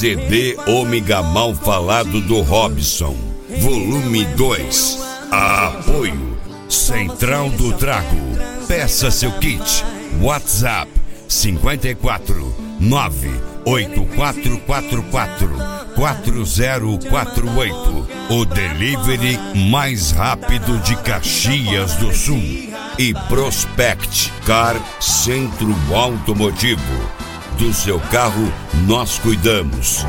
CD Ômega Mal Falado do Robson, volume 2. Apoio Central do Trago. Peça seu kit. WhatsApp 54 98444 4048. O delivery mais rápido de Caxias do Sul. E Prospect Car Centro Automotivo. Do seu carro nós cuidamos.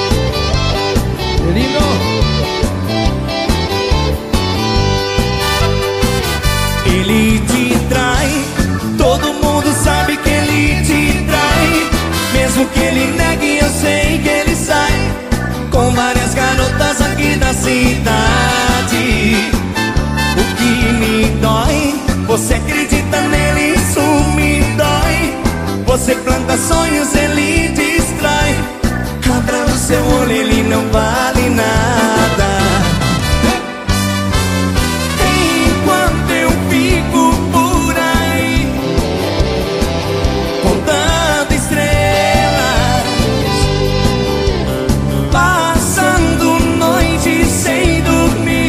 Ele te trai, todo mundo sabe que ele te trai. Mesmo que ele negue, eu sei que ele sai com várias garotas aqui da cidade. O que me dói, você acredita nele, isso me dói. Você planta sonhos, ele destrói. Abra o seu olho, ele não vale nada. Enquanto eu fico por aí contando estrelas, passando noites sem dormir,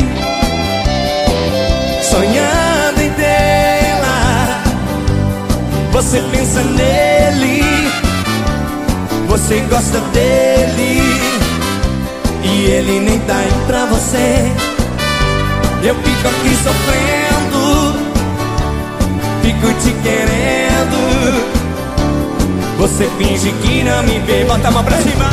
sonhando em tê-la. Você pensa nele, você gosta dele, e ele nem tá aí pra você. Eu fico aqui sofrendo, fico te querendo. Você finge que não me vê, bota a mão pra cima.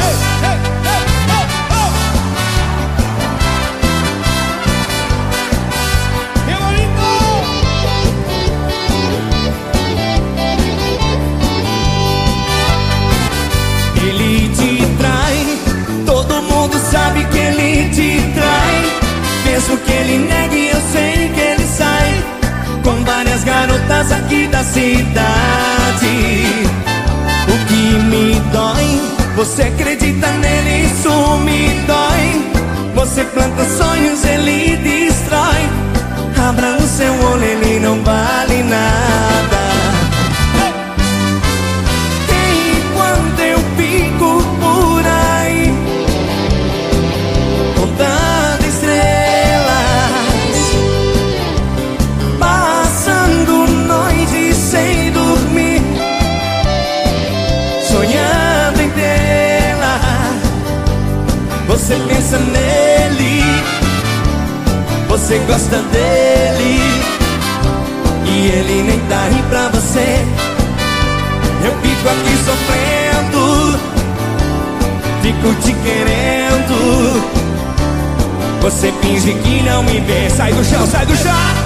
Ele te trai, todo mundo sabe que ele te trai. Mesmo que ele negue, eu sei que ele sai com várias garotas aqui da cidade. O que me dói, você acredita nele, isso me dói. Você planta sonhos, ele destrói. Abra o seu olho, ele não vale nada. Enquanto eu fico por aí contando estrelas, passando noites sem dormir, sonhando em tê-la. Você pensa nele, você gosta dele, e ele nem tá aí pra você. Eu fico aqui sofrendo, fico te querendo. Você finge que não me vê. Sai do chão, sai do chão.